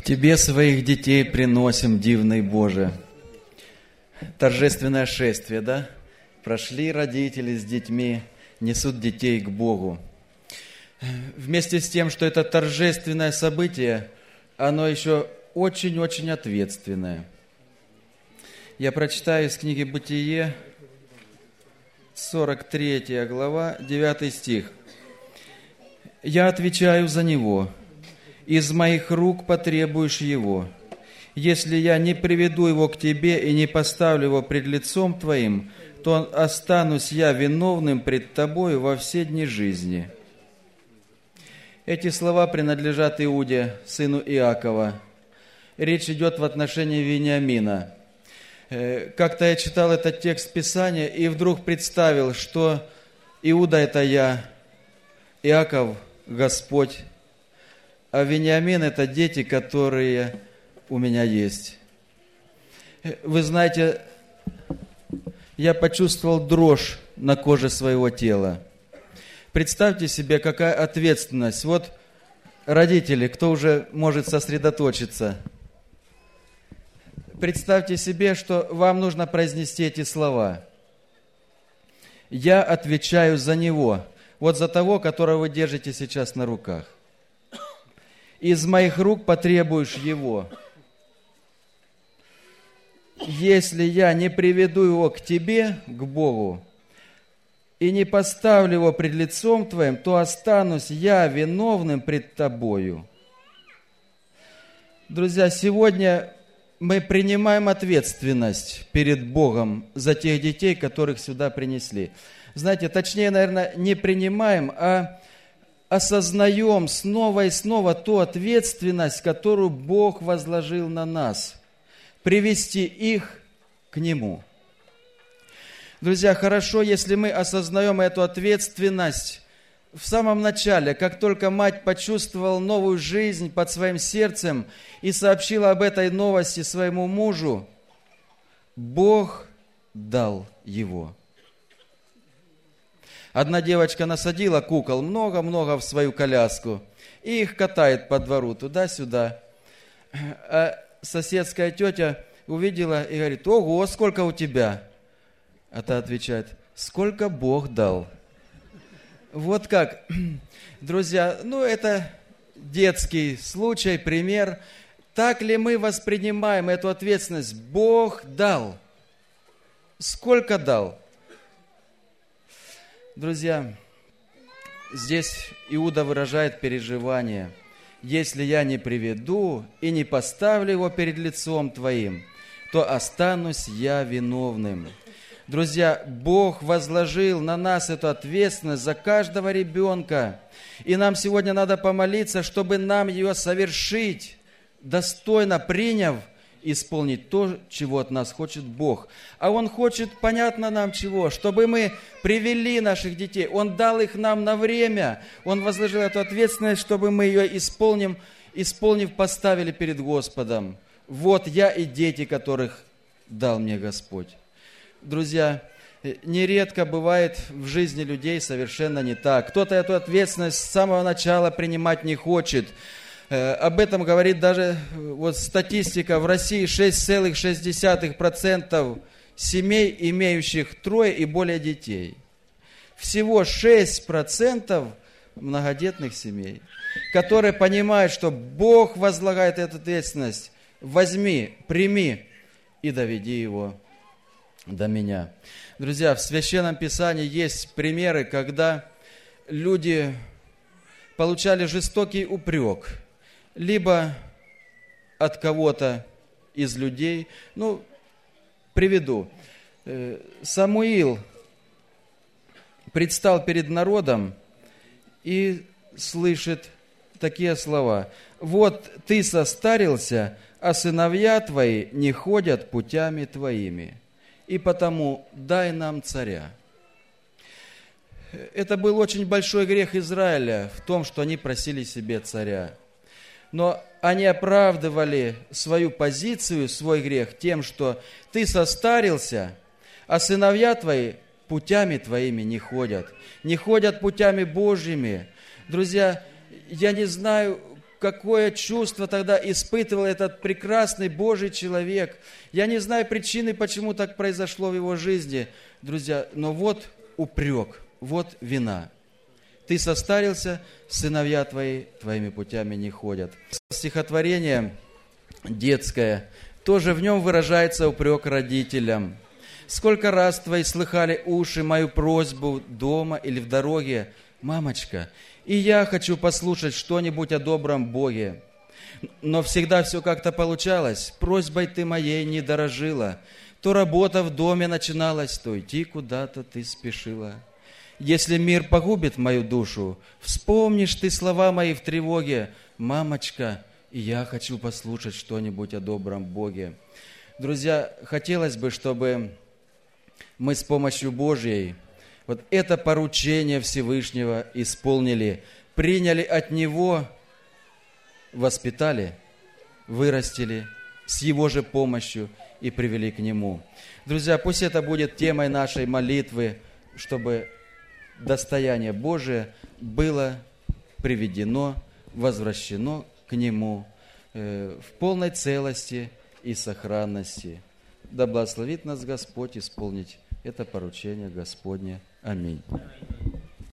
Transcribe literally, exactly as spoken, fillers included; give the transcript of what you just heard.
Тебе своих детей приносим, дивный Боже. Торжественное шествие, да? Прошли родители с детьми, несут детей к Богу. Вместе с тем, что это торжественное событие, оно еще очень-очень ответственное. Я прочитаю из книги «Бытие», сорок третья глава, девятый стих. «Я отвечаю за него. Из моих рук потребуешь его. Если я не приведу его к тебе и не поставлю его пред лицом твоим, то останусь я виновным пред тобою во все дни жизни». Эти слова принадлежат Иуде, сыну Иакова. Речь идет в отношении Вениамина. Как-то я читал этот текст Писания и вдруг представил, что Иуда – это я, Иаков – Господь, а Вениамин – это дети, которые у меня есть. Вы знаете, я почувствовал дрожь на коже своего тела. Представьте себе, какая ответственность. Вот родители, кто уже может сосредоточиться. Представьте себе, что вам нужно произнести эти слова. «Я отвечаю за него», вот за того, которого вы держите сейчас на руках. «Из моих рук потребуешь его. Если я не приведу его к тебе, к Богу, и не поставлю его пред лицом твоим, то останусь я виновным пред тобою». Друзья, сегодня мы принимаем ответственность перед Богом за тех детей, которых сюда принесли. Знаете, точнее, наверное, не принимаем, а осознаем снова и снова ту ответственность, которую Бог возложил на нас, привести их к Нему. Друзья, хорошо, если мы осознаем эту ответственность в самом начале, как только мать почувствовала новую жизнь под своим сердцем и сообщила об этой новости своему мужу, Бог дал его. Одна девочка насадила кукол много-много в свою коляску и их катает по двору туда-сюда. А соседская тетя увидела и говорит: «Ого, сколько у тебя?» А та отвечает: «Сколько Бог дал». Вот как, друзья, ну это детский случай, пример. Так ли мы воспринимаем эту ответственность? Бог дал. Сколько дал? Друзья, здесь Иуда выражает переживание. «Если я не приведу и не поставлю его перед лицом твоим, то останусь я виновным». Друзья, Бог возложил на нас эту ответственность за каждого ребенка. И нам сегодня надо помолиться, чтобы нам ее совершить, достойно приняв, исполнить то, чего от нас хочет Бог. А Он хочет, понятно нам чего, чтобы мы привели наших детей. Он дал их нам на время. Он возложил эту ответственность, чтобы мы ее исполним, исполнив, поставили перед Господом. Вот я и дети, которых дал мне Господь. Друзья, нередко бывает в жизни людей совершенно не так. Кто-то эту ответственность с самого начала принимать не хочет. Об этом говорит даже вот статистика. В России шесть целых шесть десятых процента семей, имеющих трое и более детей. Всего шесть процентов многодетных семей, которые понимают, что Бог возлагает эту ответственность. Возьми, прими и доведи его до меня. Друзья, в Священном Писании есть примеры, когда люди получали жестокий упрек, либо от кого-то из людей. Ну, приведу. Самуил предстал перед народом и слышит такие слова: «Вот ты состарился, а сыновья твои не ходят путями твоими. И потому дай нам царя». Это был очень большой грех Израиля в том, что они просили себе царя. Но они оправдывали свою позицию, свой грех тем, что ты состарился, а сыновья твои путями твоими не ходят, не ходят путями Божьими. Друзья, я не знаю, какое чувство тогда испытывал этот прекрасный Божий человек. Я не знаю причины, почему так произошло в его жизни, друзья, но вот упрек, вот вина. Ты состарился, сыновья твои твоими путями не ходят. Стихотворение детское, тоже в нем выражается упрек родителям. Сколько раз твои слыхали уши мою просьбу дома или в дороге, мамочка, и я хочу послушать что-нибудь о добром Боге. Но всегда все как-то получалось, просьбой ты моей не дорожила. То работа в доме начиналась, то идти куда-то ты спешила. Если мир погубит мою душу, вспомнишь ты слова мои в тревоге, мамочка, и я хочу послушать что-нибудь о добром Боге. Друзья, хотелось бы, чтобы мы с помощью Божьей вот это поручение Всевышнего исполнили, приняли от Него, воспитали, вырастили с Его же помощью и привели к Нему. Друзья, пусть это будет темой нашей молитвы, чтобы достояние Божие было приведено, возвращено к Нему э, в полной целости и сохранности. Да благословит нас Господь исполнить это поручение Господне. Аминь.